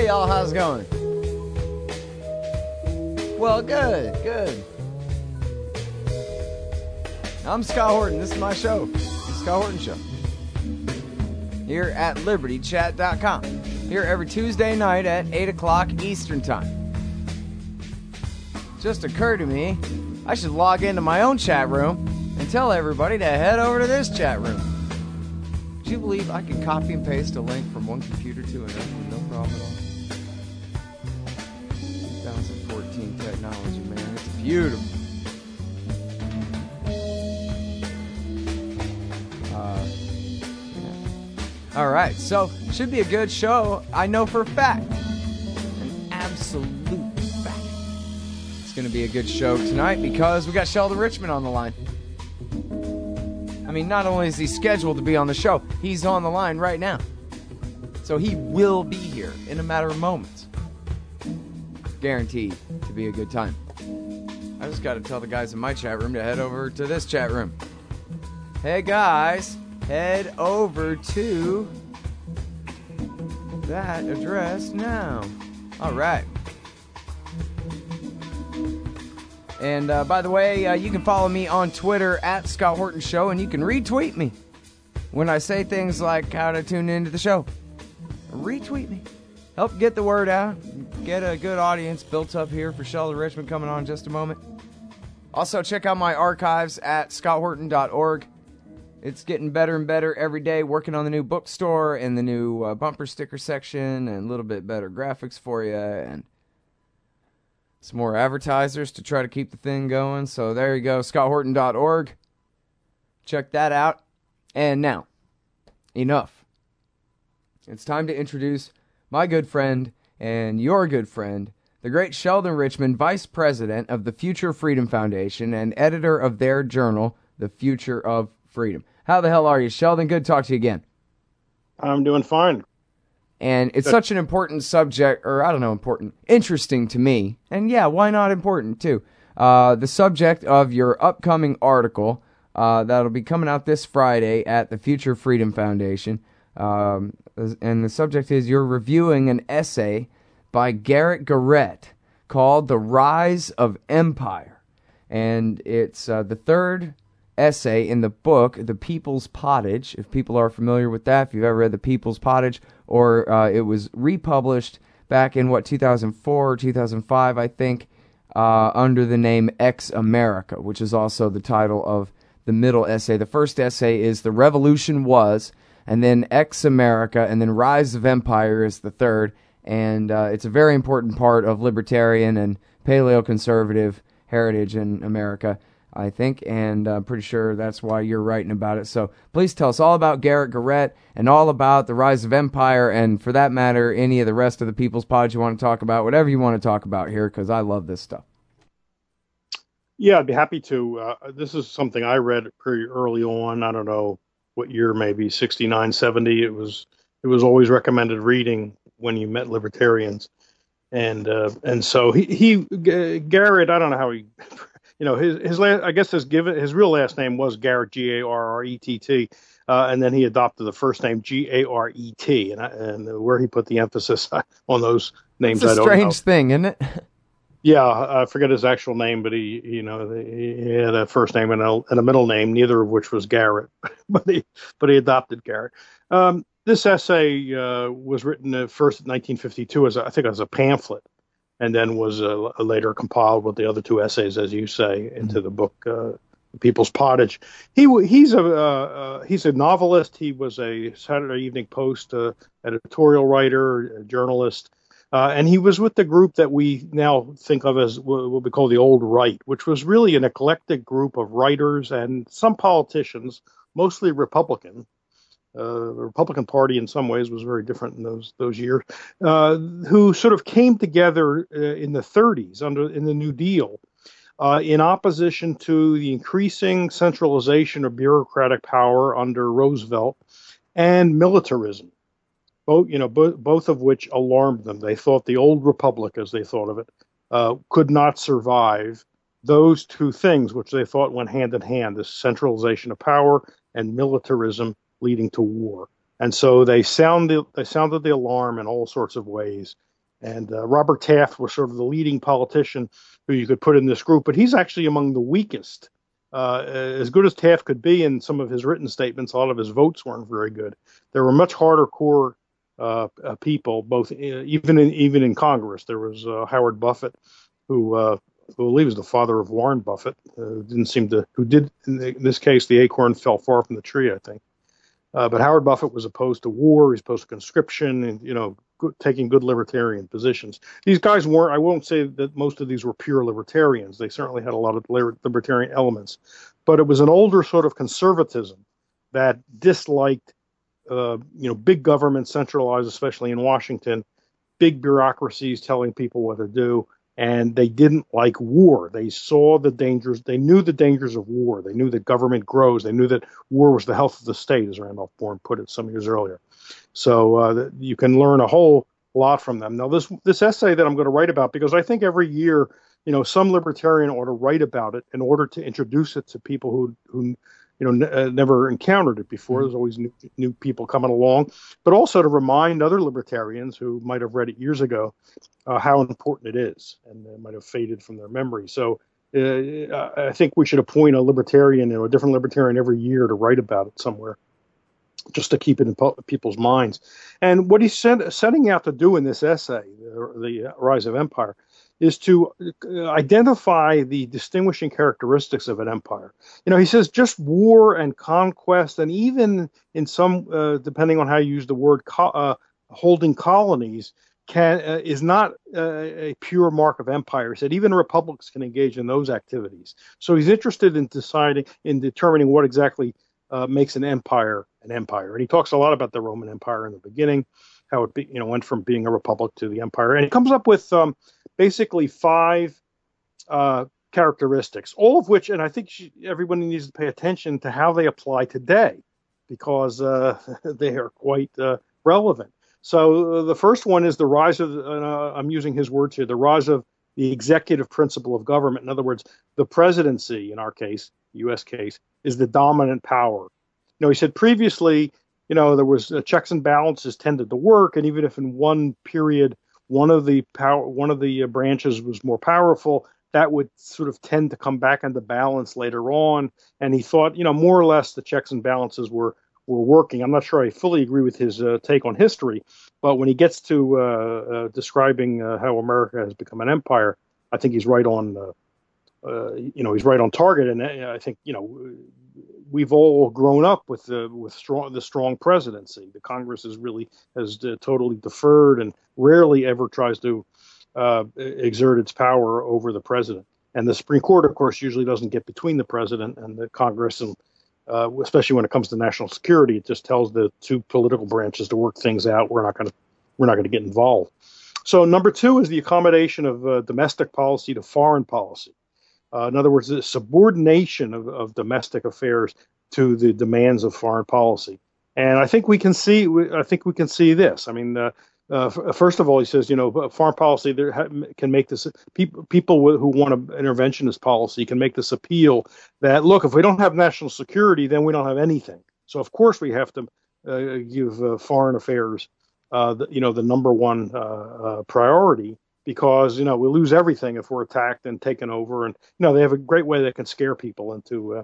y'all. How's it going? Well, good. I'm Scott Horton. This is my show. The Scott Horton Show. Here at LibertyChat.com. Here every Tuesday night at 8 o'clock Eastern Time. Just occurred to me, I should log into my own chat room and tell everybody to head over to this chat room. Do you believe I can copy and paste a link from one computer to another with no problem at all? 2014 technology, man. It's beautiful. Yeah. All right, so should be a good show. I know for a fact. An absolute fact. It's going to be a good show tonight because we got Sheldon Richman on the line. I mean, not only is he scheduled to be on the show, he's on the line right now. So he will be here in a matter of moments. Guaranteed to be a good time. I just got to tell the guys in my chat room to head over to this chat room. Hey guys, head over to that address now. All right. And by the way, you can follow me on Twitter at Scott Horton Show, and you can retweet me when I say things like how to tune into the show. Retweet me. Help get the word out. Get a good audience built up here for Sheldon Richman coming on in just a moment. Also, check out my archives at scotthorton.org. It's getting better and better every day, working on the new bookstore and the new bumper sticker section and a little bit better graphics for you and some more advertisers to try to keep the thing going. So there you go, scotthorton.org. Check that out. And now, enough. It's time to introduce my good friend and your good friend, the great Sheldon Richman, Vice President of the Future Freedom Foundation and editor of their journal, The Future of Freedom. How the hell are you, Sheldon? Good to talk to you again. I'm doing fine. And it's such an important subject, or I don't know, interesting to me. And yeah, why not important too? The subject of your upcoming article that'll be coming out this Friday at the Future Freedom Foundation. And the subject is you're reviewing an essay by Garrett Garrett called The Rise of Empire. And it's the third essay in the book, The People's Pottage, if people are familiar with that, if you've ever read The People's Pottage, or it was republished back in, 2004 or 2005, I think, under the name Ex America, which is also the title of the middle essay. The first essay is The Revolution Was, and then Ex America, and then Rise of Empire is the third, and it's a very important part of libertarian and paleoconservative heritage in America, I think, and I'm pretty sure that's why you're writing about it. So please tell us all about Garrett Garrett and all about the Rise of Empire, and for that matter, any of the rest of the People's Pod you want to talk about, whatever you want to talk about here, because I love this stuff. Yeah, I'd be happy to. This is something I read pretty early on. I don't know what year, maybe 69, 70. It was always recommended reading when you met libertarians. And so Garrett, I don't know how he... his last, I guess his real last name was Garrett, Garrett, and then he adopted the first name Garret, and where he put the emphasis on those names, it's a I don't know. Strange thing, isn't it? Yeah, I forget his actual name, but he had a first name and a middle name, neither of which was Garrett, but he adopted Garrett. This essay was written first in 1952 as a pamphlet, and then was later compiled with the other two essays, as you say, into the book People's Pottage. He's a novelist. He was a Saturday Evening Post editorial writer, a journalist, and he was with the group that we now think of as what we call the old right, which was really an eclectic group of writers and some politicians, mostly Republican. The Republican Party in some ways was very different in those years, who sort of came together in the 30s in the New Deal in opposition to the increasing centralization of bureaucratic power under Roosevelt and militarism, both of which alarmed them. They thought the old republic, as they thought of it, could not survive those two things, which they thought went hand in hand: this centralization of power and militarism leading to war. And so they sounded the alarm in all sorts of ways. And Robert Taft was sort of the leading politician who you could put in this group, but he's actually among the weakest. As good as Taft could be in some of his written statements, a lot of his votes weren't very good. There were much harder core people, both even in Congress. There was Howard Buffett, who I believe is the father of Warren Buffett. Who did in this case the acorn fell far from the tree, I think. But Howard Buffett was opposed to war. He's opposed to conscription, and taking good libertarian positions. These guys weren't. I won't say that most of these were pure libertarians. They certainly had a lot of libertarian elements, but it was an older sort of conservatism that disliked, big government centralized, especially in Washington, big bureaucracies telling people what to do. And they didn't like war. They saw the dangers. They knew the dangers of war. They knew that government grows. They knew that war was the health of the state, as Randolph Bourne put it some years earlier. So you can learn a whole lot from them. Now, this essay that I'm going to write about, because I think every year, some libertarian ought to write about it in order to introduce it to people who never encountered it before. There's always new people coming along, but also to remind other libertarians who might have read it years ago how important it is, and it might have faded from their memory. So I think we should appoint a libertarian, a different libertarian every year to write about it somewhere, just to keep it in people's minds. And what he's setting out to do in this essay, The Rise of Empire, is to identify the distinguishing characteristics of an empire. He says just war and conquest, and even in some, depending on how you use the word, holding colonies, is not a pure mark of empire. He said even republics can engage in those activities. So he's interested in determining what exactly makes an empire an empire. And he talks a lot about the Roman Empire in the beginning, how it went from being a republic to the empire. And he comes up with basically 5 characteristics, all of which, and I think everybody needs to pay attention to how they apply today, because they are quite relevant. So the first one is the rise of, I'm using his words here, the rise of the executive principle of government. In other words, the presidency, in our case, U.S. case, is the dominant power. He said previously, there was checks and balances tended to work, and even if in one period one of the branches was more powerful, that would sort of tend to come back into balance later on. And he thought, more or less the checks and balances were working. I'm not sure I fully agree with his take on history, but when he gets to describing how America has become an empire, I think he's right on. He's right on target, and I think we've all grown up with the strong presidency. The Congress has totally deferred and rarely ever tries to exert its power over the president. And the Supreme Court, of course, usually doesn't get between the president and the Congress, and especially when it comes to national security, it just tells the two political branches to work things out. We're not going to get involved. So number 2 is the accommodation of domestic policy to foreign policy. In other words, the subordination of domestic affairs to the demands of foreign policy. And I think we can see this. I mean, first of all, he says, foreign policy can make this, people who want an interventionist policy can make this appeal that, look, if we don't have national security, then we don't have anything. So of course we have to give foreign affairs, the number one priority, because we lose everything if we're attacked and taken over. And they have a great way that can scare people into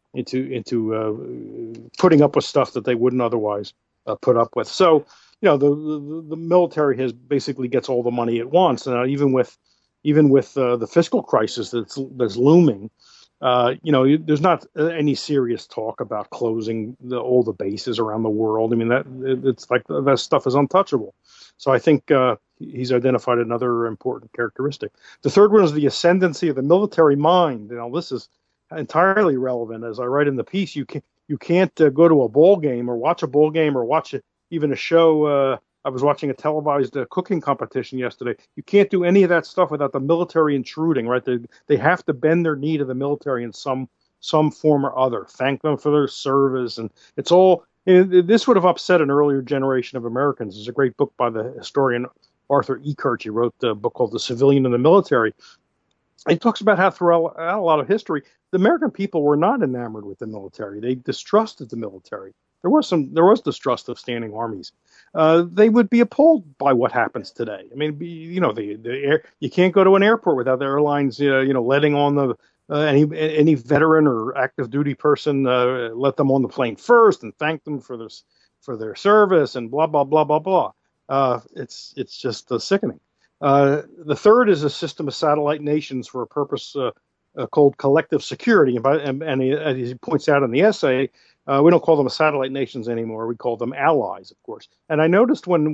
putting up with stuff that they wouldn't otherwise put up with. So the military basically gets all the money it wants, and even with the fiscal crisis that's looming, there's not any serious talk about closing all the bases around the world. I mean, it's like that stuff is untouchable. So I think he's identified another important characteristic. The third one is the ascendancy of the military mind. This is entirely relevant. As I write in the piece, you can't go to a ball game or watch a ball game or watch even a show. I was watching a televised cooking competition yesterday. You can't do any of that stuff without the military intruding, right? They have to bend their knee to the military in some form or other, thank them for their service. And it's all, this would have upset an earlier generation of Americans. There's a great book by the historian Arthur Eckert. He wrote a book called The Civilian and the Military. He talks about how throughout a lot of history, the American people were not enamored with the military. They distrusted the military. there was distrust of standing armies. They would be appalled by what happens today. I mean, the air, you can't go to an airport without the airlines, letting on the any veteran or active duty person, let them on the plane first and thank them for their service and blah blah blah blah blah. It's just sickening. The third is a system of satellite nations for a purpose called collective security, and as he points out in the essay, we don't call them satellite nations anymore. We call them allies, of course. And I noticed when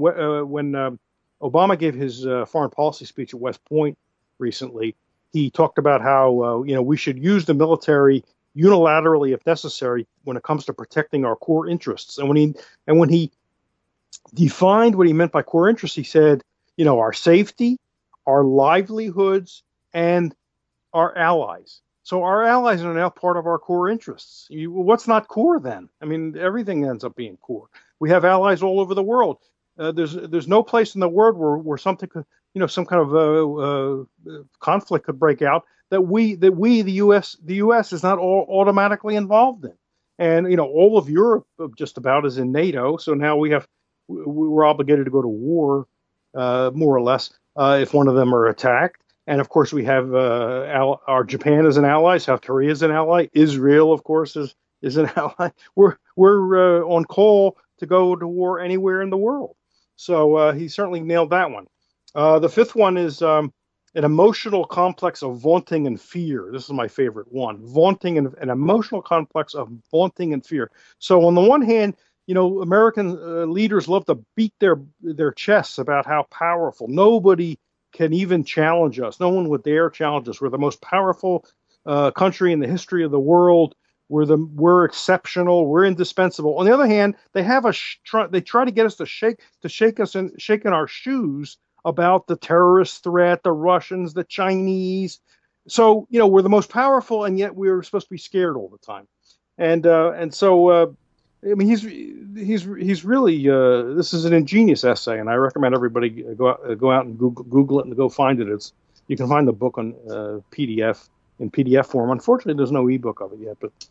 Obama gave his foreign policy speech at West Point recently, he talked about how we should use the military unilaterally if necessary when it comes to protecting our core interests. And when he defined what he meant by core interests, he said, our safety, our livelihoods, and our allies. So our allies are now part of our core interests. What's not core then? I mean, everything ends up being core. We have allies all over the world. There's no place in the world where something could, some kind of conflict could break out that the U.S. is not automatically involved in. And all of Europe just about is in NATO. So now we're obligated to go to war, more or less, if one of them are attacked. And of course, we have our Japan as an ally, South Korea as an ally, Israel, of course, is an ally. We're on call to go to war anywhere in the world. So he certainly nailed that one. The fifth one is an emotional complex of vaunting and fear. This is my favorite one: vaunting and an emotional complex of vaunting and fear. So on the one hand, American leaders love to beat their chests about how powerful. Nobody can even challenge us. No one would dare challenge us. We're the most powerful country in the history of the world. We're exceptional. We're indispensable. On the other hand, they have they try to get us to shake us in our shoes about the terrorist threat, the Russians, the Chinese. So we're the most powerful, and yet we're supposed to be scared all the time. And so I mean, he's really this is an ingenious essay, and I recommend everybody go out and Google it and go find it. You can find the book on PDF in PDF form. Unfortunately, there's no ebook of it yet, but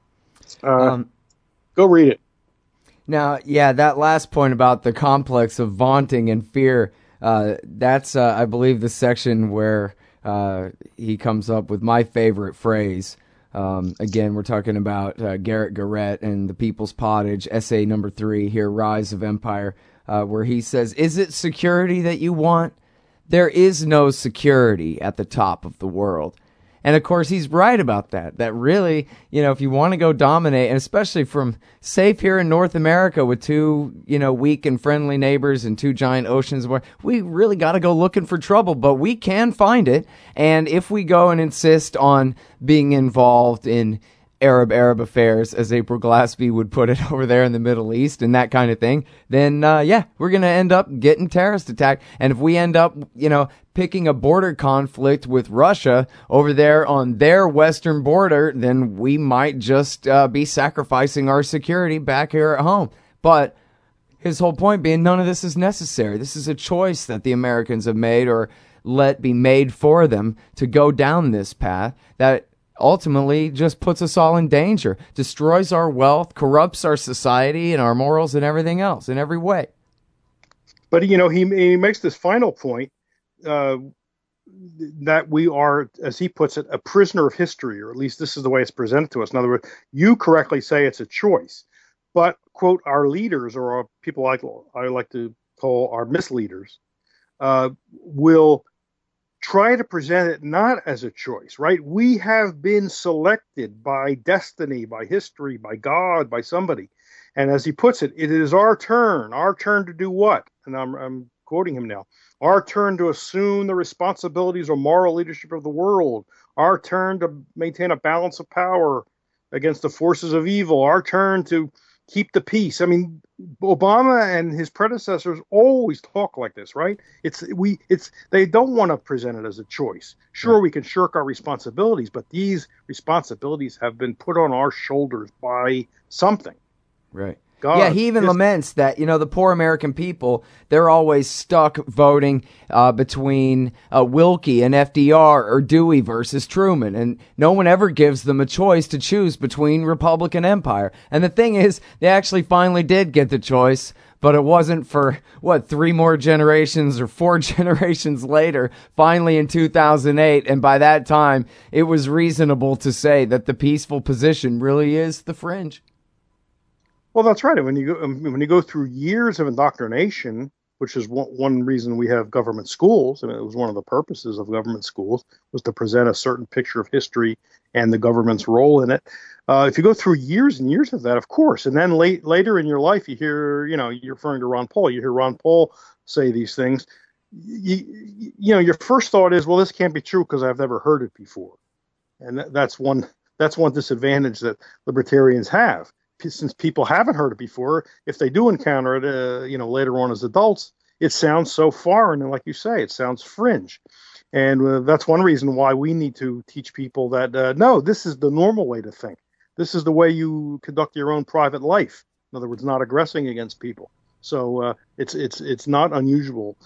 go read it. Now, yeah, that last point about the complex of vaunting and fear, that's I believe the section where he comes up with my favorite phrase. Again, we're talking about Garrett Garrett and the People's Pottage, essay number 3 here, Rise of Empire, where he says, "Is it security that you want? There is no security at the top of the world." And of course, he's right about that. That really, if you want to go dominate, and especially from safe here in North America with two, weak and friendly neighbors and two giant oceans, where we really got to go looking for trouble, but we can find it. And if we go and insist on being involved in Arab affairs, as April Glaspie would put it over there in the Middle East and that kind of thing, then, we're going to end up getting terrorist attacked. And if we end up, picking a border conflict with Russia over there on their western border, then we might just be sacrificing our security back here at home. But his whole point being, none of this is necessary. This is a choice that the Americans have made, or let be made for them, to go down this path that ultimately just puts us all in danger, destroys our wealth, corrupts our society and our morals and everything else in every way. But, he makes this final point, that we are, as he puts it, a prisoner of history, or at least this is the way it's presented to us. In other words, you correctly say it's a choice, but, quote, our leaders, or our people I like to call our misleaders, will try to present it not as a choice, right? We have been selected by destiny, by history, by God, by somebody. And as he puts it, it is our turn to do what? And I'm quoting him now. Our turn to assume the responsibilities or moral leadership of the world. Our turn to maintain a balance of power against the forces of evil. Our turn to keep the peace. I mean, Obama and his predecessors always talk like this, right? They don't want to present it as a choice. Sure, we can shirk our responsibilities, but these responsibilities have been put on our shoulders by something. Right. God. Yeah, he even laments that, the poor American people, they're always stuck voting between Wilkie and FDR or Dewey versus Truman. And no one ever gives them a choice to choose between Republican empire. And the thing is, they actually finally did get the choice. But it wasn't for, 3 more generations or 4 generations later, finally in 2008. And by that time, it was reasonable to say that the peaceful position really is the fringe. Well, that's right. When you go through years of indoctrination, which is one reason we have government schools, and it was one of the purposes of government schools, was to present a certain picture of history and the government's role in it. If you go through years and years of that, of course, and then later in your life, you hear, you're referring to Ron Paul, you hear Ron Paul say these things. Your first thought is, well, this can't be true because I've never heard it before. And that's one disadvantage that libertarians have. Since people haven't heard it before, if they do encounter it, later on as adults, it sounds so foreign. And like you say, it sounds fringe. And that's one reason why we need to teach people that, no, this is the normal way to think. This is the way you conduct your own private life. In other words, not aggressing against people. So it's not unusual.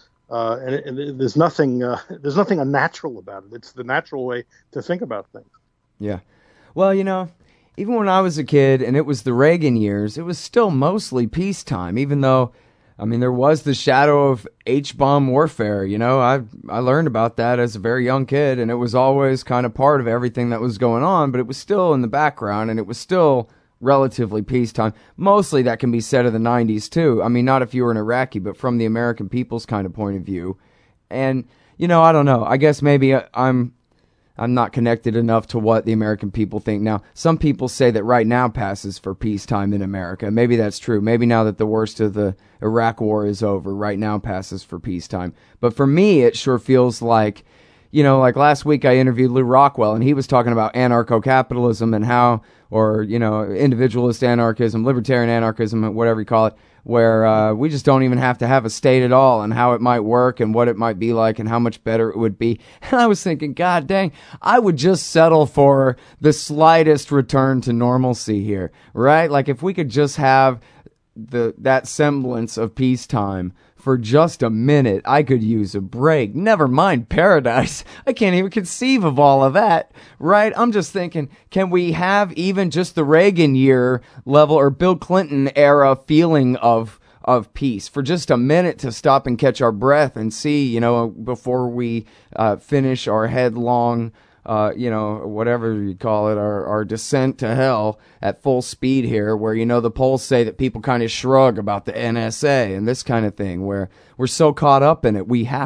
And there's nothing unnatural about it. It's the natural way to think about things. Yeah. Well, even when I was a kid and it was the Reagan years, it was still mostly peacetime, even though, there was the shadow of H-bomb warfare. I learned about that as a very young kid, and it was always kind of part of everything that was going on, but it was still in the background, and it was still relatively peacetime. Mostly that can be said of the 90s, too. Not if you were an Iraqi, but from the American people's kind of point of view. And, I don't know. I guess maybe I'm not connected enough to what the American people think now. Some people say that right now passes for peacetime in America. Maybe that's true. Maybe now that the worst of the Iraq war is over, right now passes for peacetime. But for me, it sure feels like, like last week I interviewed Lou Rockwell, and he was talking about anarcho-capitalism and how, or, individualist anarchism, libertarian anarchism, whatever you call it, where we just don't even have to have a state at all, and how it might work and what it might be like and how much better it would be. And I was thinking, God dang, I would just settle for the slightest return to normalcy here, right? Like if we could just have that semblance of peacetime for just a minute, I could use a break. Never mind paradise. I can't even conceive of all of that, right? I'm just thinking, can we have even just the Reagan year level or Bill Clinton era feeling of peace for just a minute to stop and catch our breath and see, before we finish our headlong whatever you call it, our descent to hell at full speed here, where, the polls say that people kind of shrug about the NSA and this kind of thing, where we're so caught up in it,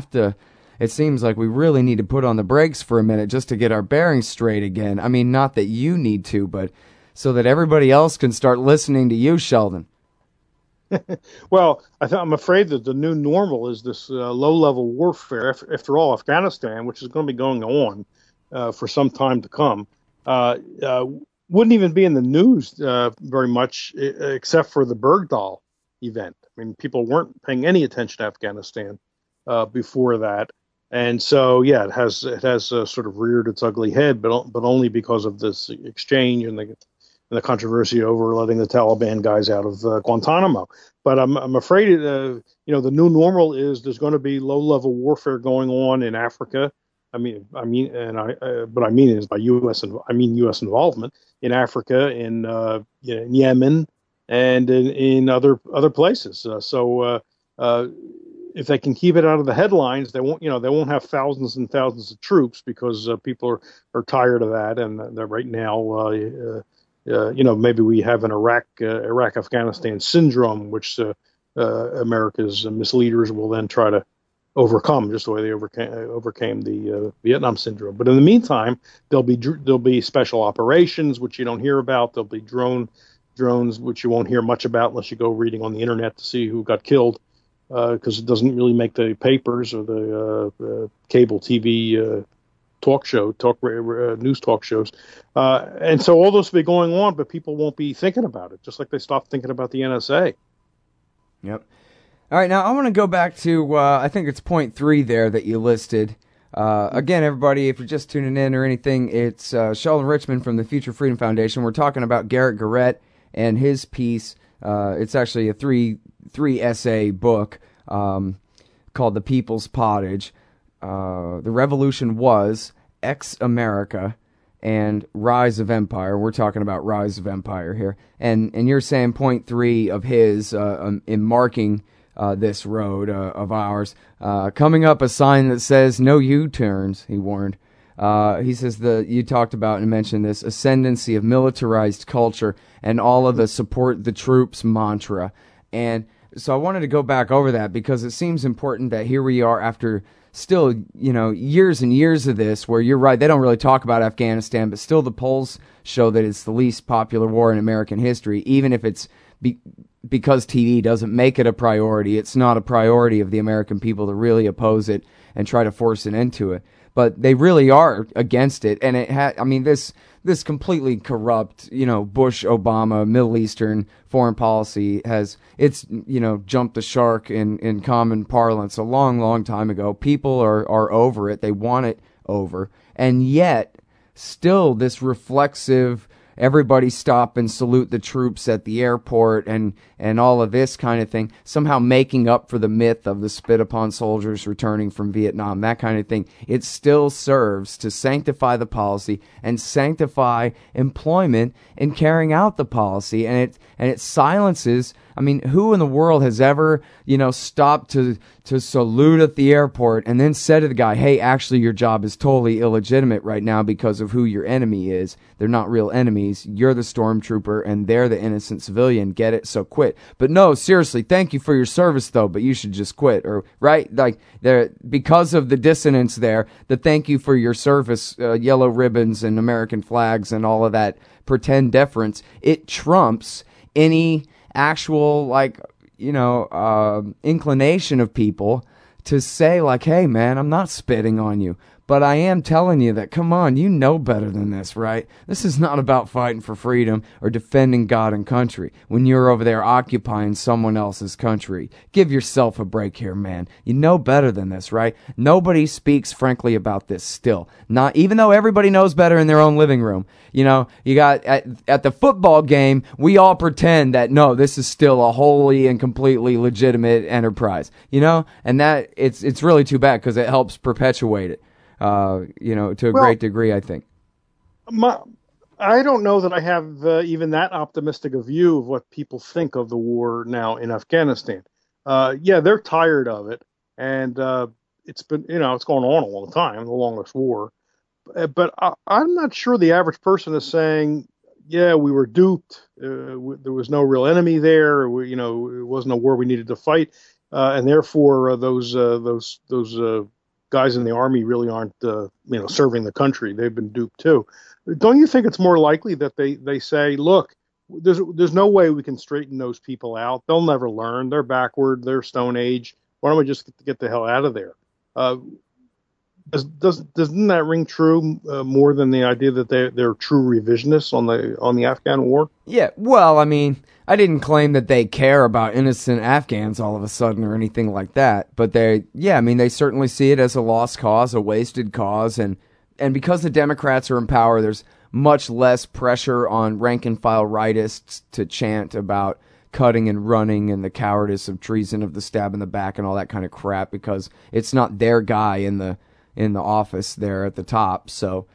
it seems like we really need to put on the brakes for a minute just to get our bearings straight again. Not that you need to, but so that everybody else can start listening to you, Sheldon. Well, I'm afraid that the new normal is this low-level warfare. After all, Afghanistan, which is going to be going on for some time to come, wouldn't even be in the news very much, except for the Bergdahl event. People weren't paying any attention to Afghanistan before that, and so it has sort of reared its ugly head, but only because of this exchange and the controversy over letting the Taliban guys out of Guantanamo. But I'm afraid the new normal is there's going to be low-level warfare going on in Africa. By U.S. involvement in Africa, in Yemen, and in other places. If they can keep it out of the headlines, they won't have thousands and thousands of troops because people are tired of that. And right now, maybe we have an Iraq-Afghanistan syndrome, which America's misleaders will then try to overcome, just the way they overcame the Vietnam syndrome. But in the meantime, there'll be special operations, which you don't hear about. There'll be drones, which you won't hear much about unless you go reading on the internet to see who got killed, because it doesn't really make the papers or the cable TV news talk shows. And so all those will be going on, but people won't be thinking about it, just like they stopped thinking about the NSA. Yep. All right, now I want to go back to, I think it's point 3 there that you listed. Again, everybody, if you're just tuning in or anything, it's Sheldon Richman from the Future Freedom Foundation. We're talking about Garrett Garrett and his piece It's actually a three essay book called The People's Pottage. The Revolution Was, Ex-America, and Rise of Empire. We're talking about Rise of Empire here. And you're saying point 3 of his in marking this road of ours. Coming up, a sign that says no U-turns, he warned. He says you talked about and mentioned this ascendancy of militarized culture and all of the support the troops mantra. And so I wanted to go back over that because it seems important that here we are after still, years and years of this, where you're right, they don't really talk about Afghanistan, but still the polls show that it's the least popular war in American history, even if it's because TV doesn't make it a priority. It's not a priority of the American people to really oppose it and try to force an end to it. But they really are against it, and this completely corrupt, Bush, Obama, Middle Eastern foreign policy it's jumped the shark in common parlance a long, long time ago. People are over it. They want it over. And yet, still this reflexive, everybody stop and salute the troops at the airport and all of this kind of thing, somehow making up for the myth of the spit upon soldiers returning from Vietnam, that kind of thing. It still serves to sanctify the policy and sanctify employment in carrying out the policy, and it silences. I mean, who in the world has ever, stopped to salute at the airport and then said to the guy, hey, actually your job is totally illegitimate right now because of who your enemy is. They're not real enemies. You're the stormtrooper and they're the innocent civilian. Get it? So quit. But no, seriously, thank you for your service though, but you should just quit. Or, right? Like, because of the dissonance there, the thank you for your service, yellow ribbons and American flags and all of that pretend deference, it trumps any actual inclination of people to say like, hey man, I'm not spitting on you, but I am telling you that, come on, you know better than this, right? This is not about fighting for freedom or defending God and country when you're over there occupying someone else's country. Give yourself a break here, man. You know better than this, right? Nobody speaks frankly about this still. Not even though everybody knows better in their own living room. You got at the football game, we all pretend that no, this is still a wholly and completely legitimate enterprise. And that it's really too bad because it helps perpetuate it. To a great degree, I think. I don't know that I have even that optimistic a view of what people think of the war now in Afghanistan. They're tired of it, and it's been, it's going on a long time, the longest war. But I'm not sure the average person is saying, yeah, we were duped. There was no real enemy there. It wasn't a war we needed to fight, and therefore those guys in the army really aren't, serving the country. They've been duped too. Don't you think it's more likely that they say, look, there's no way we can straighten those people out. They'll never learn. They're backward. They're Stone Age. Why don't we just get the hell out of there? Doesn't that ring true more than the idea that they're true revisionists on the Afghan war? Yeah, well, I mean, I didn't claim that they care about innocent Afghans all of a sudden or anything like that, but they certainly see it as a lost cause, a wasted cause, and because the Democrats are in power, there's much less pressure on rank-and-file rightists to chant about cutting and running and the cowardice of treason, of the stab in the back and all that kind of crap, because it's not their guy in the office there at the top. So,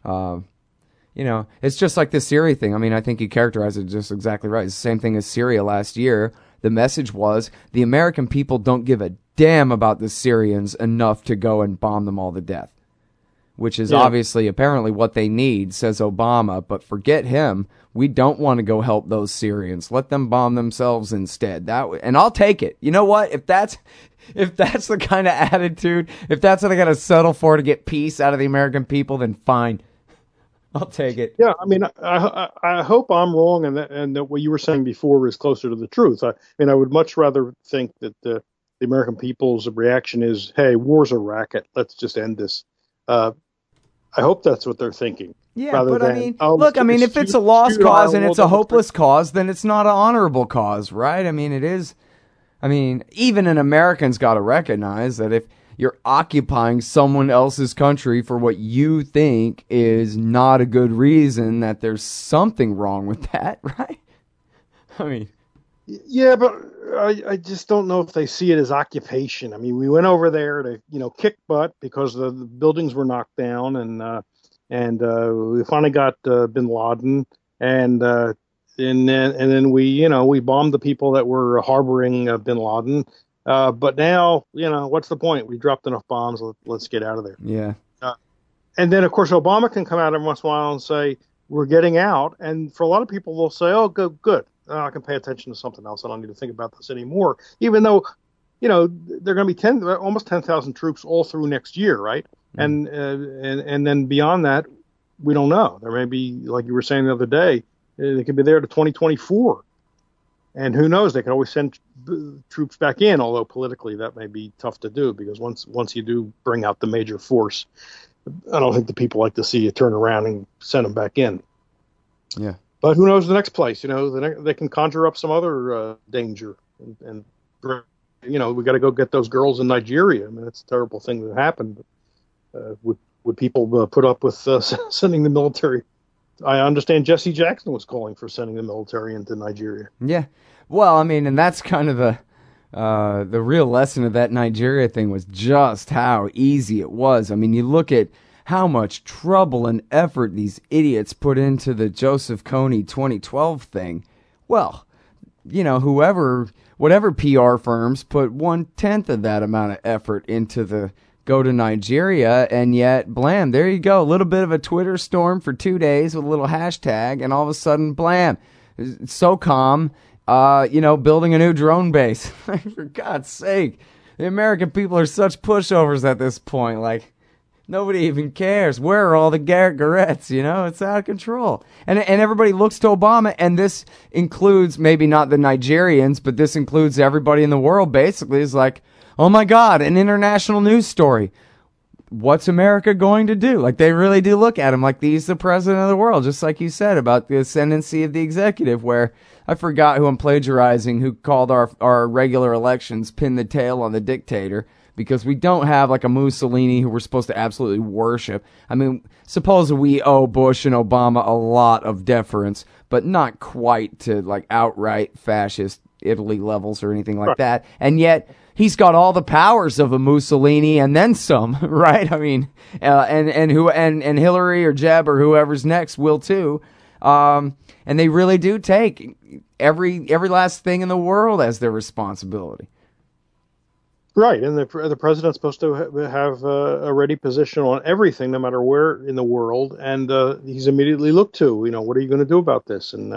it's just like the Syria thing. I mean, I think you characterized it just exactly right. It's the same thing as Syria last year. The message was the American people don't give a damn about the Syrians enough to go and bomb them all to death, which is obviously apparently what they need, says Obama. But forget him. We don't want to go help those Syrians. Let them bomb themselves instead. And I'll take it. You know what? If that's the kind of attitude, if that's what I got to settle for to get peace out of the American people, then fine. I'll take it. Yeah, I mean, I hope I'm wrong, and that what you were saying before is closer to the truth. I would much rather think that the American people's reaction is, hey, war's a racket. Let's just end this. I hope that's what they're thinking. Yeah, but if it's a lost cause and it's a hopeless cause, then it's not an honorable cause, right? I mean, it is. I mean, even an American's got to recognize that if you're occupying someone else's country for what you think is not a good reason, that there's something wrong with that, right? I mean, Yeah, but I just don't know if they see it as occupation. I mean, we went over there to kick butt because the buildings were knocked down, and we finally got Bin Laden, and and then we bombed the people that were harboring Bin Laden. But now what's the point? We dropped enough bombs. Let's get out of there. Yeah. And then of course Obama can come out every once in a while and say we're getting out, and for a lot of people they'll say, oh, good. I can pay attention to something else. I don't need to think about this anymore. Even though, they're going to be almost 10,000 troops all through next year, right? And then beyond that, we don't know. There may be, like you were saying the other day, they could be there to 2024, and who knows? They can always send troops back in. Although politically, that may be tough to do because once you do bring out the major force, I don't think the people like to see you turn around and send them back in. Yeah. But who knows the next place? They can conjure up some other danger, and we got to go get those girls in Nigeria. I mean, it's a terrible thing that happened. But, would people put up with sending the military? I understand Jesse Jackson was calling for sending the military into Nigeria. Yeah. Well, I mean, and that's kind of the real lesson of that Nigeria thing was just how easy it was. I mean, you look at how much trouble and effort these idiots put into the Joseph Kony 2012 thing. Well, whatever PR firms put 1/10 of that amount of effort into the go to Nigeria, and yet, blam, there you go. A little bit of a Twitter storm for 2 days with a little hashtag, and all of a sudden, blam, SOCOM, building a new drone base. For God's sake, the American people are such pushovers at this point. Like, nobody even cares. Where are all the Garrett Garretts? It's out of control. And everybody looks to Obama, and this includes maybe not the Nigerians, but this includes everybody in the world, basically, is like, oh my God, an international news story. What's America going to do? Like, they really do look at him like he's the president of the world, just like you said about the ascendancy of the executive, where I forgot who I'm plagiarizing, who called our regular elections pin the tail on the dictator, because we don't have like a Mussolini who we're supposed to absolutely worship. I mean, suppose we owe Bush and Obama a lot of deference, but not quite to like outright fascist Italy levels or anything like that. And yet he's got all the powers of a Mussolini and then some, right? I mean, and Hillary or Jeb or whoever's next will too. And they really do take every last thing in the world as their responsibility. Right, and the president's supposed to have a ready position on everything, no matter where in the world, and he's immediately looked to. What are you going to do about this? And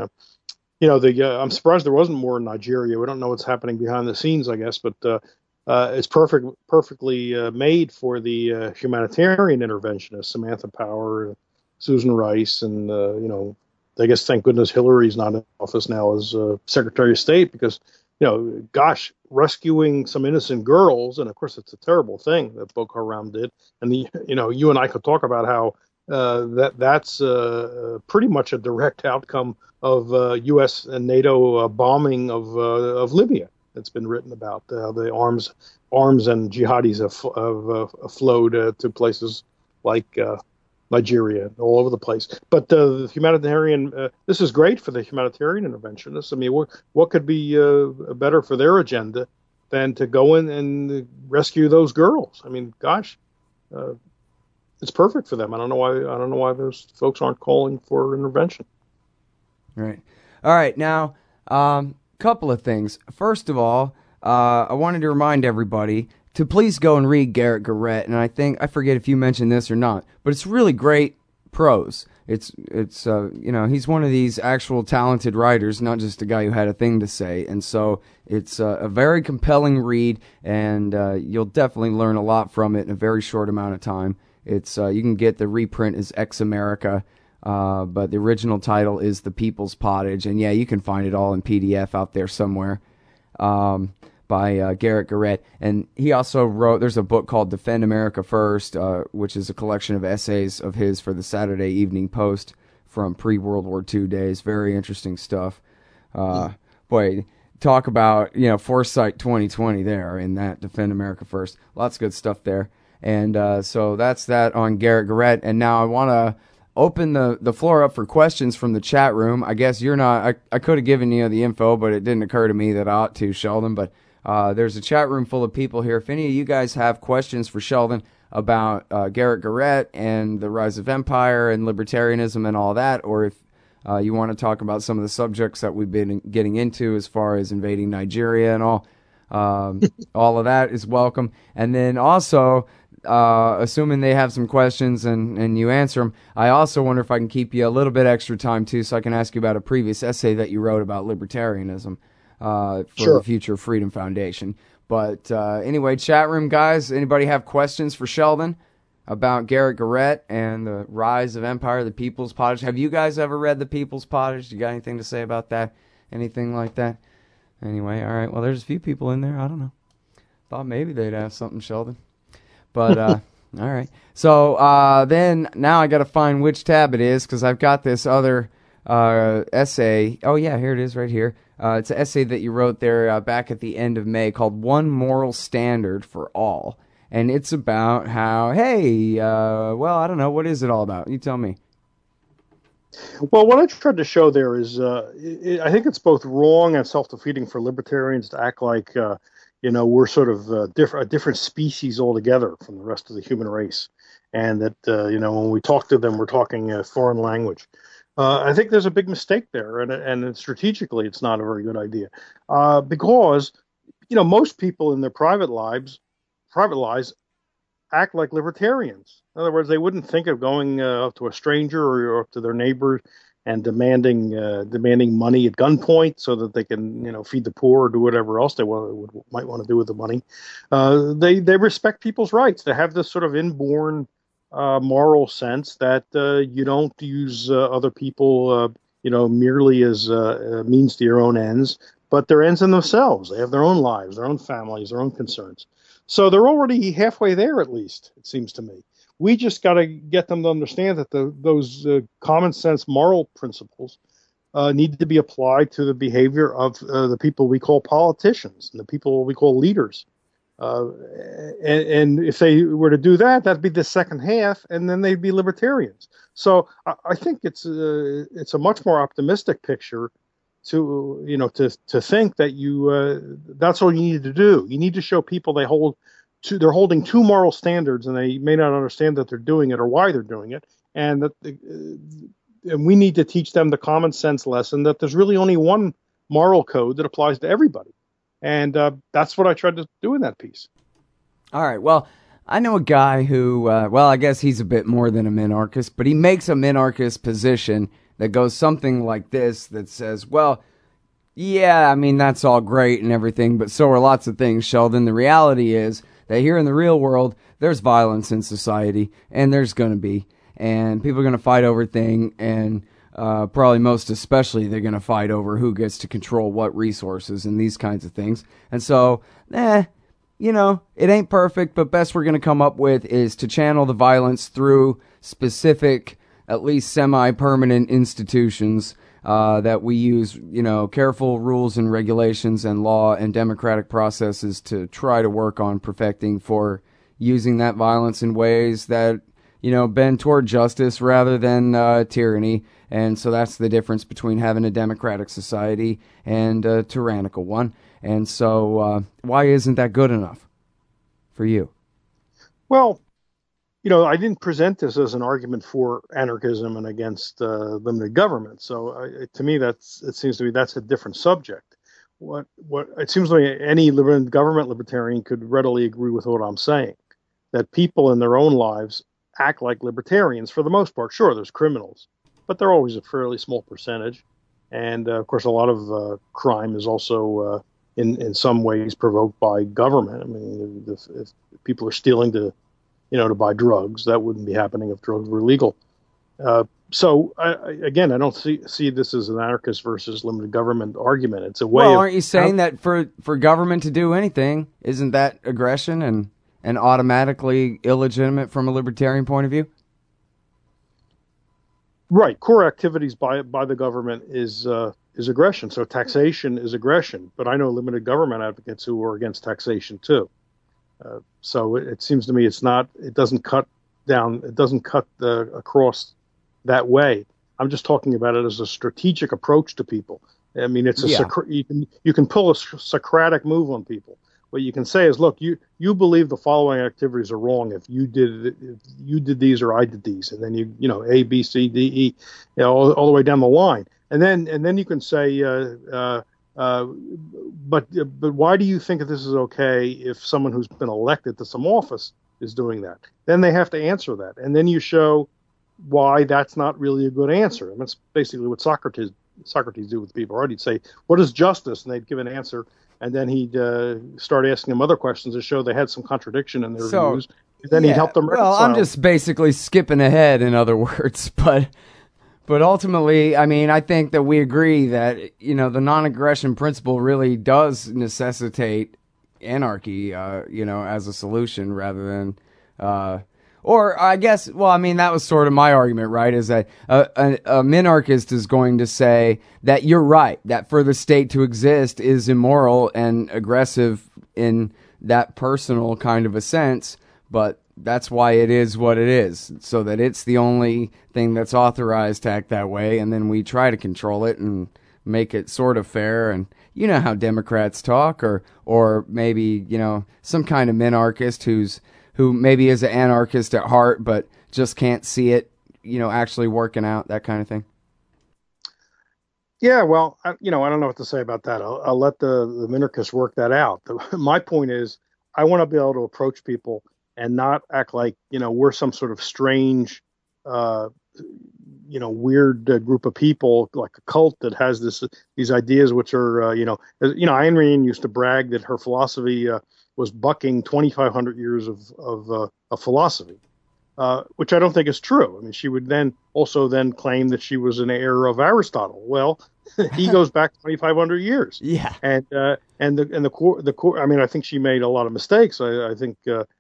I'm surprised there wasn't more in Nigeria. We don't know what's happening behind the scenes, I guess, but it's perfectly made for the humanitarian interventionists, Samantha Power, Susan Rice, and I guess thank goodness Hillary's not in office now as Secretary of State, because gosh, rescuing some innocent girls, and of course it's a terrible thing that Boko Haram did, and you and I could talk about how that's pretty much a direct outcome of U.S. and NATO bombing of Libya. That's been written about the arms and jihadis have flowed to places like Nigeria, all over the place. But the humanitarian, this is great for the humanitarian interventionists. I mean, what could be better for their agenda than to go in and rescue those girls? I mean, gosh, it's perfect for them. I don't know why those folks aren't calling for intervention. Right. All right. Now, couple of things. First of all, I wanted to remind everybody to please go and read Garrett Garrett, and I forget if you mentioned this or not, but it's really great prose. It's he's one of these actual talented writers, not just a guy who had a thing to say, and so it's a very compelling read, and you'll definitely learn a lot from it in a very short amount of time. It's you can get the reprint as Ex America, but the original title is The People's Pottage, and yeah, you can find it all in PDF out there somewhere. By Garrett Garrett, and he also wrote, there's a book called Defend America First, which is a collection of essays of his for the Saturday Evening Post from pre-World War II days. Very interesting stuff. Boy, talk about, foresight 2020 there in that Defend America First. Lots of good stuff there. And so that's that on Garrett Garrett. And now I want to open the floor up for questions from the chat room. I guess you're not. I could have given you the info, but it didn't occur to me that I ought to, Sheldon. But there's a chat room full of people here. If any of you guys have questions for Sheldon about Garrett Garrett and the rise of empire and libertarianism and all that, or if you want to talk about some of the subjects that we've been getting into as far as invading Nigeria and all of that is welcome. And then also, assuming they have some questions and you answer them, I also wonder if I can keep you a little bit extra time too, so I can ask you about a previous essay that you wrote about libertarianism for the Future Freedom Foundation. But anyway, chat room guys, anybody have questions for Sheldon about Garrett Garrett and the rise of empire, the People's Pottage? Have you guys ever read the People's Pottage? You got anything to say about that? Anything like that? Anyway, all right. Well, there's a few people in there. I don't know. Thought maybe they'd have something, Sheldon. But, all right. So then now I got to find which tab it is because I've got this other essay. Oh, yeah, here it is right here. It's an essay that you wrote there back at the end of May called One Moral Standard for All. And it's about how, hey, well, I don't know. What is it all about? You tell me. Well, what I tried to show there is I think it's both wrong and self-defeating for libertarians to act like, we're sort of a different species altogether from the rest of the human race. And that, when we talk to them, we're talking a foreign language. I think there's a big mistake there, and strategically, it's not a very good idea because, most people in their private lives act like libertarians. In other words, they wouldn't think of going up to a stranger or up to their neighbor and demanding money at gunpoint so that they can, feed the poor or do whatever else they might want to do with the money. They respect people's rights. They have this sort of inborn moral sense that you don't use other people, merely as means to your own ends, but they're ends in themselves. They have their own lives, their own families, their own concerns. So they're already halfway there, at least, it seems to me. We just got to get them to understand that those common sense moral principles need to be applied to the behavior of the people we call politicians and the people we call leaders. And if they were to do that, that'd be the second half, and then they'd be libertarians. So I think it's a much more optimistic picture to think that that's all you need to do. You need to show people they're holding two moral standards, and they may not understand that they're doing it or why they're doing it, and that and we need to teach them the common sense lesson that there's really only one moral code that applies to everybody. And that's what I tried to do in that piece. All right. Well, I know a guy who, I guess he's a bit more than a minarchist, but he makes a minarchist position that goes something like this, that says, well, yeah, I mean, that's all great and everything, but so are lots of things, Sheldon. The reality is that here in the real world, there's violence in society, and there's going to be, and people are going to fight over things, and probably most especially, they're going to fight over who gets to control what resources and these kinds of things. And so, it ain't perfect, but best we're going to come up with is to channel the violence through specific, at least semi-permanent institutions that we use, careful rules and regulations and law and democratic processes to try to work on perfecting for using that violence in ways that, bend toward justice rather than tyranny. And so that's the difference between having a democratic society and a tyrannical one. And so why isn't that good enough for you? Well, I didn't present this as an argument for anarchism and against limited government. So to me, it seems to me that's a different subject. What it seems like any government libertarian could readily agree with what I'm saying, that people in their own lives act like libertarians for the most part. Sure, there's criminals, but they're always a fairly small percentage. And of course, a lot of crime is also in some ways provoked by government. I mean, if people are stealing to buy drugs, that wouldn't be happening if drugs were legal. So I don't see this as an anarchist versus limited government argument. It's a way. Well, aren't you saying that for government to do anything, isn't that aggression and automatically illegitimate from a libertarian point of view? Right. Core activities by the government is aggression. So taxation is aggression. But I know limited government advocates who are against taxation too. So it seems to me it doesn't cut across that way. I'm just talking about it as a strategic approach to people. I mean, it's you can pull a Socratic move on people. What you can say is, look, you believe the following activities are wrong if you did these or I did these, and then you know A, B, C, D, E, all the way down the line, and then you can say, but why do you think that this is okay if someone who's been elected to some office is doing that? Then they have to answer that, and then you show why that's not really a good answer. And that's basically what Socrates do with people, right? He'd say, what is justice? And they'd give an answer, and then he'd start asking them other questions to show they had some contradiction in their views. And then he'd help them reconcile. Well, I'm just basically skipping ahead, in other words, but ultimately, I mean, I think that we agree that, you know, the non-aggression principle really does necessitate anarchy, you know, as a solution rather than, or I guess, well, I mean, that was sort of my argument, right? Is that a minarchist is going to say that you're right, that for the state to exist is immoral and aggressive in that personal kind of a sense, but that's why it is what it is, so that it's the only thing that's authorized to act that way, and then we try to control it and make it sort of fair. And you know how Democrats talk, or maybe, you know, some kind of minarchist who maybe is an anarchist at heart, but just can't see it, you know, actually working out, that kind of thing. Yeah, well, I don't know what to say about that. I'll let the minarchists work that out. My point is, I want to be able to approach people and not act like, you know, we're some sort of strange, weird group of people, like a cult that has these ideas, which are, Ayn Rand used to brag that her philosophy was bucking 2,500 years of philosophy, which I don't think is true. I mean, she would then claim that she was an heir of Aristotle. Well, he goes back 2,500 years. Yeah, and the core. I mean, I think she made a lot of mistakes. I think.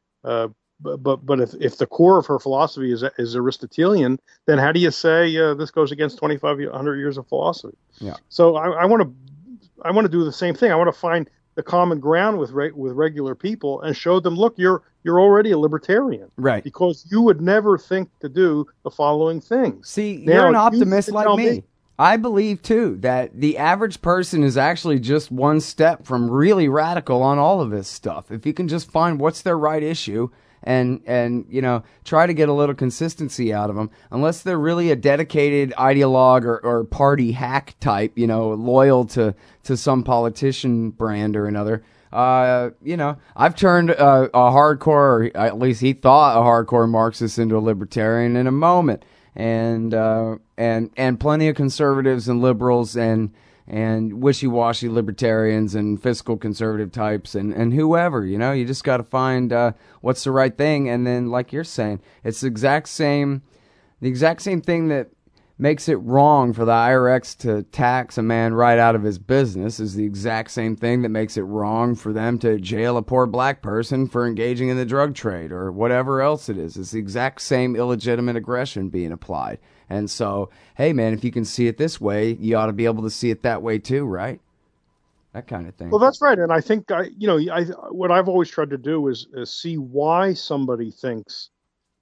But if the core of her philosophy is Aristotelian, then how do you say this goes against 2,500 years of philosophy? Yeah. So I want to do the same thing. I want to find the common ground with regular people and show them, look, you're already a libertarian, right? Because you would never think to do the following things. See, you're an optimist like me. I believe, too, that the average person is actually just one step from really radical on all of this stuff. If you can just find what's their right issue and you know, try to get a little consistency out of them, unless they're really a dedicated ideologue or party hack type, you know, loyal to some politician brand or another. You know, I've turned a hardcore, or at least he thought a hardcore Marxist, into a libertarian in a moment. And plenty of conservatives and liberals and wishy-washy libertarians and fiscal conservative types and whoever, you know, you just got to find what's the right thing. And then, like you're saying, it's the exact same thing that makes it wrong for the IRS to tax a man right out of his business is the exact same thing that makes it wrong for them to jail a poor black person for engaging in the drug trade or whatever else it is. It's the exact same illegitimate aggression being applied. And so, hey, man, if you can see it this way, you ought to be able to see it that way too, right? That kind of thing. Well, that's right. And I think, what I've always tried to do is see why somebody thinks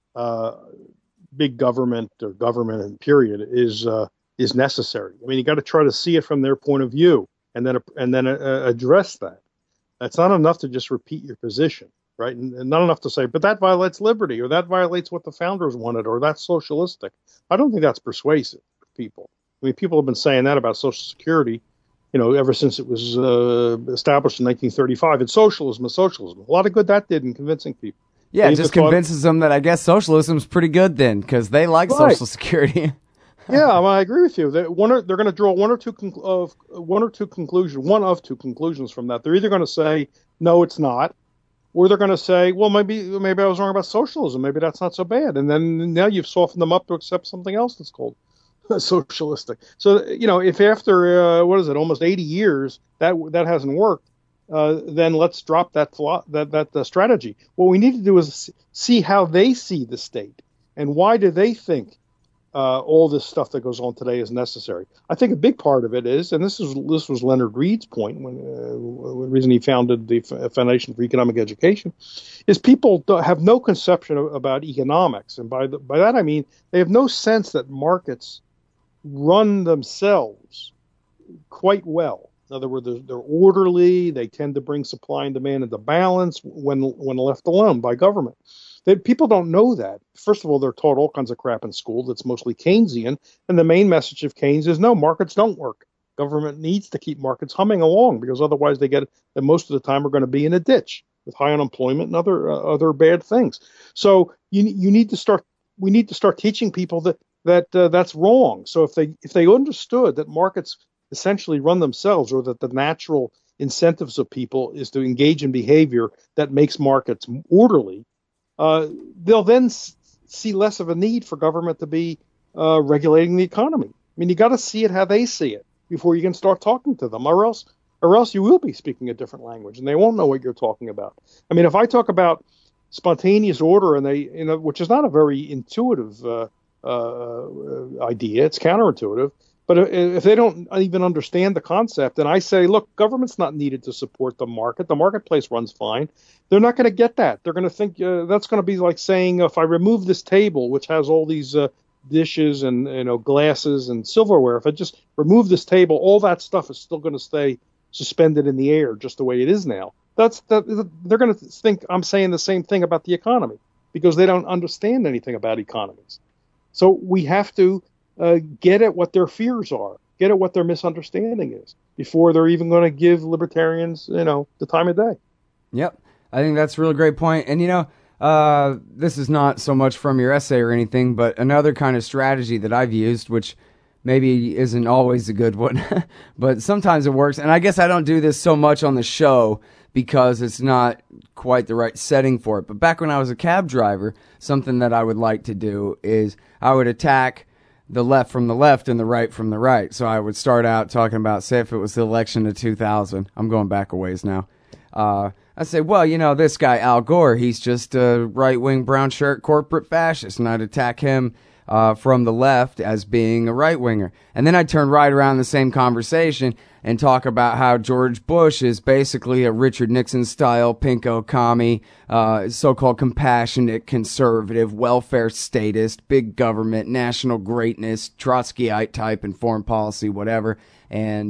big government or government in period is necessary. I mean, you got to try to see it from their point of view and then address that. That's not enough to just repeat your position, right? And not enough to say, but that violates liberty, or that violates what the founders wanted, or that's socialistic. I don't think that's persuasive to people. I mean, people have been saying that about Social Security, you know, ever since it was established in 1935. It's socialism. It's socialism. A lot of good that did in convincing people. Yeah, it just convinces them that I guess socialism's pretty good then, because they like Social Security. Yeah, I agree with you. They're going to draw one of two conclusions from that. They're either going to say no, it's not, or they're going to say, well, maybe I was wrong about socialism. Maybe that's not so bad. And then now you've softened them up to accept something else that's called socialistic. So, you know, if after almost 80 years that hasn't worked, then let's drop that strategy. What we need to do is see how they see the state and why do they think all this stuff that goes on today is necessary. I think a big part of it is, and this was Leonard Read's point when the reason he founded the Foundation for Economic Education, is people have no conception about economics, and by that I mean they have no sense that markets run themselves quite well. In other words, they're orderly. They tend to bring supply and demand into balance when left alone by government. People don't know that. First of all, they're taught all kinds of crap in school that's mostly Keynesian, and the main message of Keynes is no, markets don't work. Government needs to keep markets humming along because otherwise they get that most of the time are going to be in a ditch with high unemployment and other bad things. So you need to start. We need to start teaching people that's wrong. So if they understood that markets essentially run themselves, or that the natural incentives of people is to engage in behavior that makes markets orderly, they'll then see less of a need for government to be regulating the economy. I mean, you got to see it how they see it before you can start talking to them, or else you will be speaking a different language and they won't know what you're talking about. I mean, if I talk about spontaneous order and which is not a very intuitive idea, it's counterintuitive. But if they don't even understand the concept, and I say, look, government's not needed to support the market. The marketplace runs fine. They're not going to get that. They're going to think that's going to be like saying, if I remove this table, which has all these dishes and glasses and silverware, if I just remove this table, all that stuff is still going to stay suspended in the air just the way it is now. They're going to think I'm saying the same thing about the economy because they don't understand anything about economies. So we have to get at what their fears are, get at what their misunderstanding is before they're even going to give libertarians, the time of day. Yep. I think that's a really great point. And, this is not so much from your essay or anything, but another kind of strategy that I've used, which maybe isn't always a good one, but sometimes it works. And I guess I don't do this so much on the show because it's not quite the right setting for it. But back when I was a cab driver, something that I would like to do is I would attack the left from the left and the right from the right. So I would start out talking about, say, if it was the election of 2000, I'm going back a ways now. I'd say, well, this guy, Al Gore, he's just a right-wing brown shirt corporate fascist. And I'd attack him from the left as being a right-winger. And then I'd turn right around the same conversation and talk about how George Bush is basically a Richard Nixon-style pinko commie, so-called compassionate, conservative, welfare statist, big government, national greatness, Trotskyite type in foreign policy, whatever. And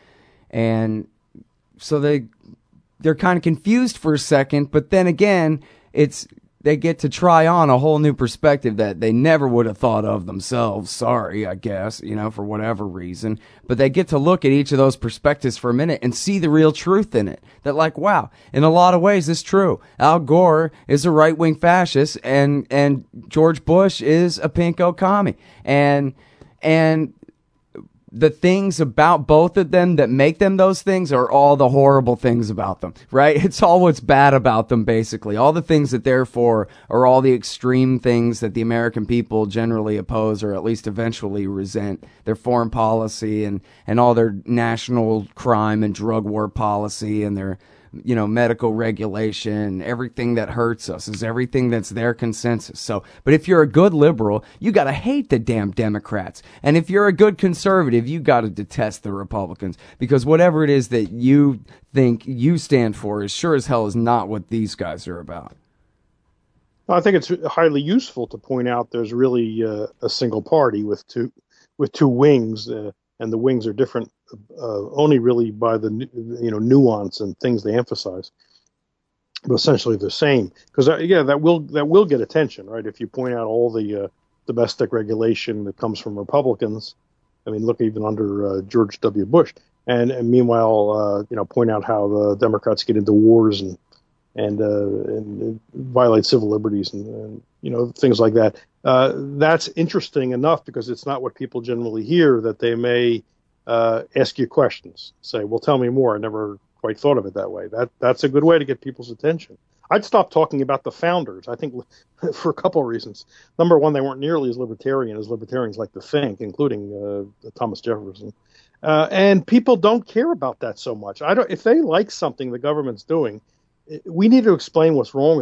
so they're kind of confused for a second, but then again, they get to try on a whole new perspective that they never would have thought of themselves. Sorry, I guess, for whatever reason. But they get to look at each of those perspectives for a minute and see the real truth in it. That like, wow, in a lot of ways it's true. Al Gore is a right-wing fascist and George Bush is a pinko commie. And the things about both of them that make them those things are all the horrible things about them, right? It's all what's bad about them, basically. All the things that they're for are all the extreme things that the American people generally oppose or at least eventually resent. Their foreign policy and all their national crime and drug war policy and their medical regulation, everything that hurts us is everything that's their consensus. So, but if you're a good liberal, you gotta hate the damn Democrats. And if you're a good conservative, you gotta detest the Republicans. Because whatever it is that you think you stand for is sure as hell is not what these guys are about. I think it's highly useful to point out there's really a single party with two wings, and the wings are different only really by the nuance and things they emphasize, but essentially the same. Because that will get attention, right? If you point out all the domestic regulation that comes from Republicans, I mean, look even under George W. Bush, and meanwhile, point out how the Democrats get into wars and violate civil liberties and things like that. That's interesting enough because it's not what people generally hear, that they may ask you questions, say, well, tell me more. I never quite thought of it that way. That's a good way to get people's attention. I'd stop talking about the founders, I think, for a couple of reasons. Number one, they weren't nearly as libertarian as libertarians like to think, including Thomas Jefferson. And people don't care about that so much. If they like something the government's doing, we need to explain what's wrong with it.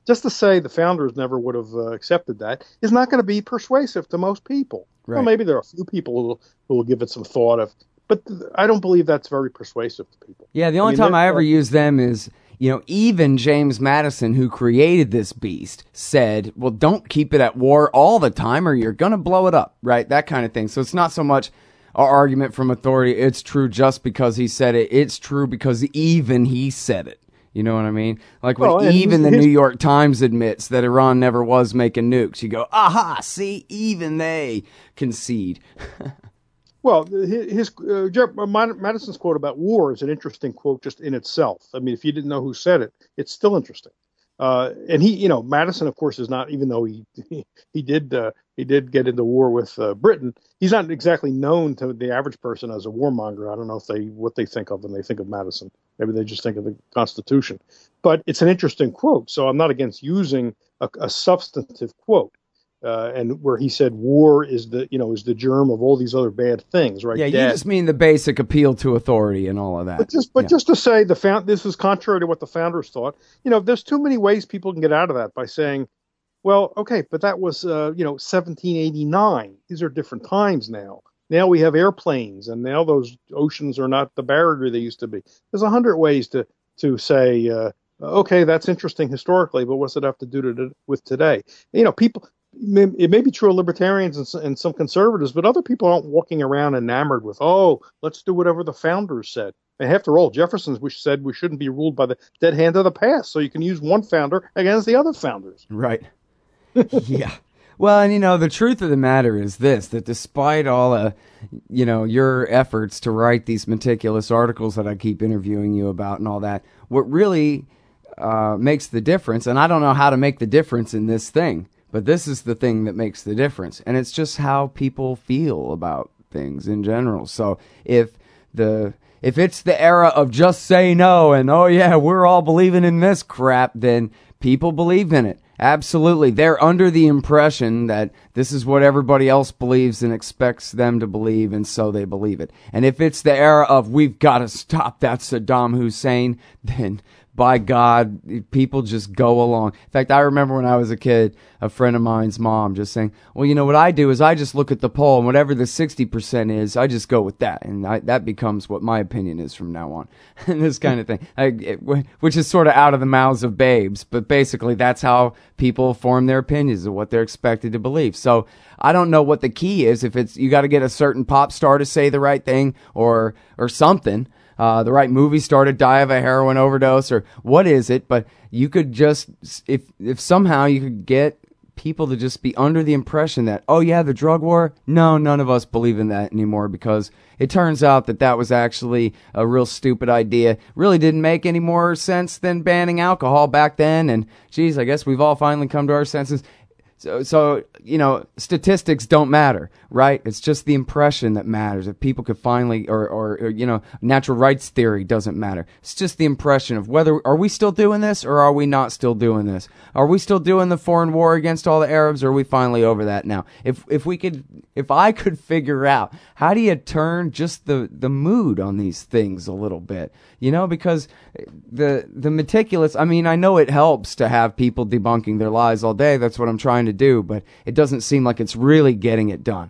just to say the founders never would have accepted that is not going to be persuasive to most people. Well, Right. maybe there are a few people who will give it some thought of, but I don't believe that's very persuasive to people. Yeah, the I only mean, time I ever use them is, even James Madison, who created this beast, said, well, don't keep it at war all the time or you're going to blow it up, right? That kind of thing. So it's not so much an argument from authority. It's true just because he said it. It's true because even he said it. You know what I mean? Like when and even the New York Times admits that Iran never was making nukes, you go, aha, see, even they concede. Well, Madison's quote about war is an interesting quote just in itself. I mean, if you didn't know who said it, it's still interesting. And Madison, of course, is not, even though he did get into war with Britain, he's not exactly known to the average person as a warmonger. I don't know what they think of when they think of Madison. Maybe they just think of the Constitution. But it's an interesting quote, so I'm not against using a substantive quote. And where he said war is the germ of all these other bad things, right? Yeah, you just mean the basic appeal to authority and all of that. Just to say this is contrary to what the founders thought. There's too many ways people can get out of that by saying, well, okay, but that was 1789. These are different times now. Now we have airplanes, and now those oceans are not the barrier they used to be. There's 100 ways to say, okay, that's interesting historically, but what's it have to do with today? People. It may be true of libertarians and some conservatives, but other people aren't walking around enamored with, oh, let's do whatever the founders said. And after all, Jefferson said we shouldn't be ruled by the dead hand of the past, so you can use one founder against the other founders. Right. Yeah. Well, and the truth of the matter is this, that despite all your efforts to write these meticulous articles that I keep interviewing you about and all that, what really makes the difference, and I don't know how to make the difference in this thing, but this is the thing that makes the difference. And it's just how people feel about things in general. So if it's the era of just say no and, oh yeah, we're all believing in this crap, then people believe in it. Absolutely. They're under the impression that this is what everybody else believes and expects them to believe, and so they believe it. And if it's the era of we've got to stop that Saddam Hussein, then by God, people just go along. In fact, I remember when I was a kid, a friend of mine's mom just saying, well, what I do is I just look at the poll, and whatever the 60% is, I just go with that. And that becomes what my opinion is from now on. And this kind of thing, which is sort of out of the mouths of babes. But basically, that's how people form their opinions of what they're expected to believe. So I don't know what the key is. If it's you got to get a certain pop star to say the right thing or something. The right movie star to die of a heroin overdose, or what is it? But you could just, if somehow you could get people to just be under the impression that, oh yeah, the drug war, no, none of us believe in that anymore, because it turns out that was actually a real stupid idea. Really didn't make any more sense than banning alcohol back then, and geez, I guess we've all finally come to our senses. So statistics don't matter, right? It's just the impression that matters. If people could finally, or natural rights theory doesn't matter. It's just the impression of whether, are we still doing this or are we not still doing this? Are we still doing the foreign war against all the Arabs, or are we finally over that now? If I could figure out, how do you turn just the mood on these things a little bit? Because the meticulous, I mean, I know it helps to have people debunking their lies all day. That's what I'm trying to do, but it doesn't seem like it's really getting it done,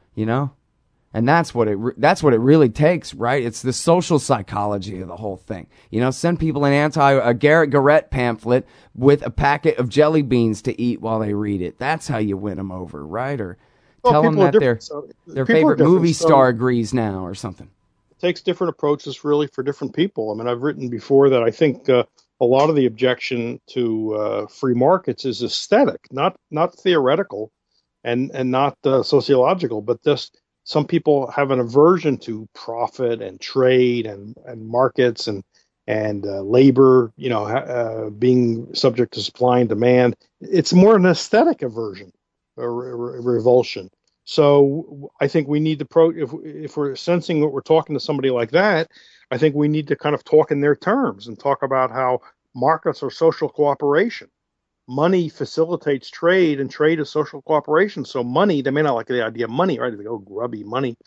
and that's what it really takes, right? It's the social psychology of the whole thing. Send people a Garrett Garrett pamphlet with a packet of jelly beans to eat while they read it. That's how you win them over, right? Or tell them that their favorite movie star agrees now or something. It takes different approaches really for different people. I mean, I've written before that I think a lot of the objection to free markets is aesthetic, not theoretical, and not sociological, but just some people have an aversion to profit and trade and markets and labor, being subject to supply and demand. It's more an aesthetic aversion or revulsion. So I think we need to if we're sensing that we're talking to somebody like that, I think we need to kind of talk in their terms and talk about how markets are social cooperation. Money facilitates trade, and trade is social cooperation. So money, they may not like the idea of money, right? They go grubby money.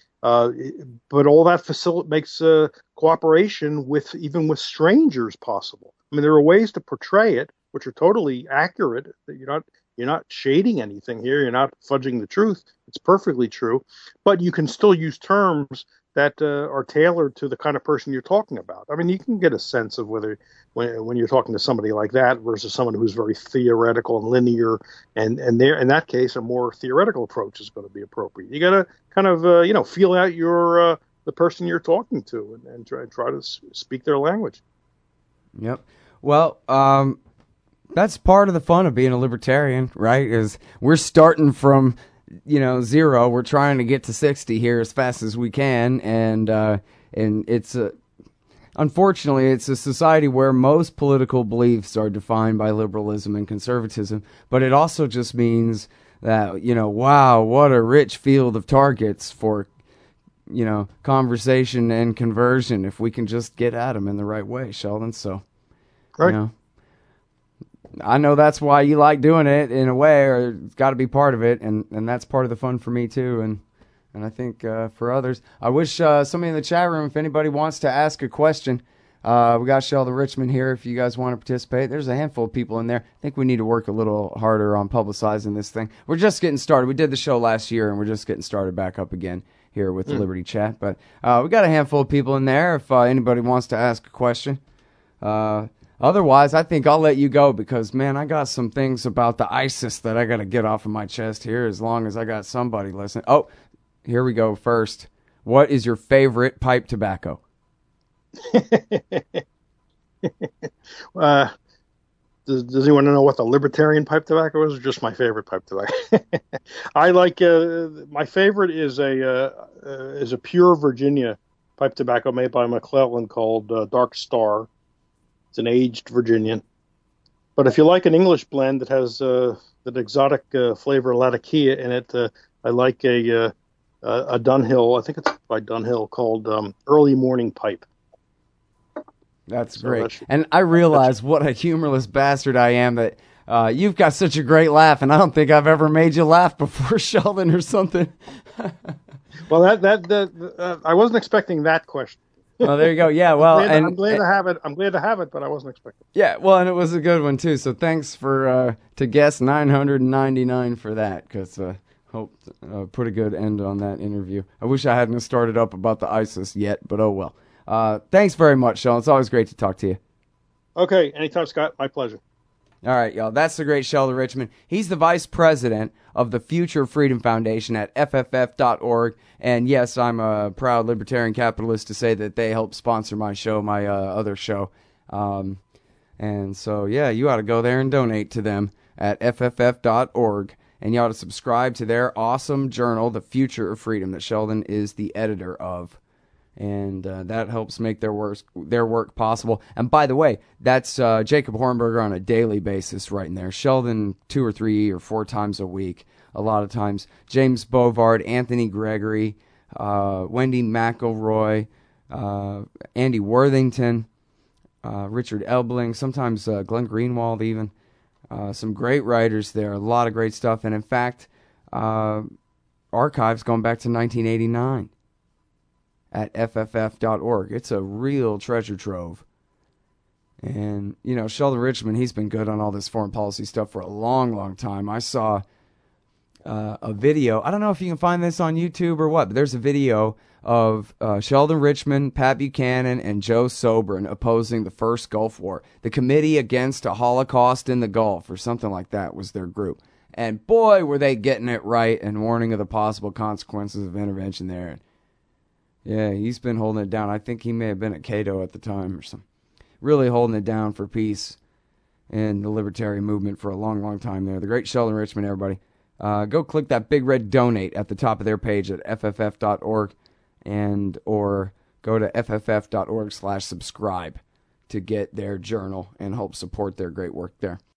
But all that makes cooperation even with strangers possible. I mean, there are ways to portray it which are totally accurate. That you're not shading anything here. You're not fudging the truth. It's perfectly true, but you can still use terms that are tailored to the kind of person you're talking about. I mean, you can get a sense of whether when you're talking to somebody like that versus someone who's very theoretical and linear, and there in that case, a more theoretical approach is going to be appropriate. You got to kind of feel out your the person you're talking to and try to speak their language. Yep. Well, that's part of the fun of being a libertarian, right? Is we're starting from, zero. We're trying to get to 60 here as fast as we can, and it's unfortunately it's a society where most political beliefs are defined by liberalism and conservatism. But it also just means that wow, what a rich field of targets for conversation and conversion if we can just get at them in the right way, Sheldon. So, right. I know that's why you like doing it in a way, or it's got to be part of it, and that's part of the fun for me too, and I think for others. I wish somebody in the chat room, if anybody wants to ask a question, we got Sheldon Richman here. If you guys want to participate, there's a handful of people in there. I think we need to work a little harder on publicizing this thing. We're just getting started. We did the show last year, and we're just getting started back up again here with the Liberty Chat. But we got a handful of people in there if anybody wants to ask a question. Otherwise, I think I'll let you go because, man, I got some things about the ISIS that I got to get off of my chest here as long as I got somebody listening. Oh, here we go first. What is your favorite pipe tobacco? Does anyone know what the libertarian pipe tobacco is, or just my favorite pipe tobacco? I like my favorite is a pure Virginia pipe tobacco made by McClellan called Dark Star. It's an aged Virginian. But if you like an English blend that has that exotic flavor Latakia in it, I like a Dunhill. I think it's by Dunhill called Early Morning Pipe. That's great. And I realize what a humorless bastard I am that you've got such a great laugh, and I don't think I've ever made you laugh before, Sheldon, or something. Well, that I wasn't expecting that question. Well, there you go. Yeah, well, I'm glad to have it. I'm glad to have it, but I wasn't expecting it. Yeah, well, and it was a good one too. So thanks for to guest 999 for that, because hope put a good end on that interview. I wish I hadn't started up about the ISIS yet, but oh well. Thanks very much, Sheldon. It's always great to talk to you. Okay, anytime, Scott. My pleasure. All right, y'all. That's the great Sheldon Richman. He's the vice president of the Future of Freedom Foundation at FFF.org. And yes, I'm a proud libertarian capitalist to say that they help sponsor my show, my other show. And so, yeah, you ought to go there and donate to them at FFF.org. And you ought to subscribe to their awesome journal, The Future of Freedom, that Sheldon is the editor of. And that helps make their work possible. And by the way, that's Jacob Hornberger on a daily basis right in there. Sheldon 2 or 3 or 4 times a week, a lot of times. James Bovard, Anthony Gregory, Wendy McElroy, Andy Worthington, Richard Elbling, sometimes Glenn Greenwald even. Some great writers there, a lot of great stuff. And in fact, archives going back to 1989. At FFF.org. It's a real treasure trove. And, Sheldon Richman, he's been good on all this foreign policy stuff for a long, long time. I saw a video. I don't know if you can find this on YouTube or what, but there's a video of Sheldon Richman, Pat Buchanan, and Joe Sobran opposing the first Gulf War. The Committee Against a Holocaust in the Gulf, or something like that, was their group. And boy, were they getting it right and warning of the possible consequences of intervention there. Yeah, he's been holding it down. I think he may have been at Cato at the time or something. Really holding it down for peace and the libertarian movement for a long, long time there. The great Sheldon Richman, everybody. Go click that big red donate at the top of their page at FFF.org or go to FFF.org/subscribe to get their journal and help support their great work there.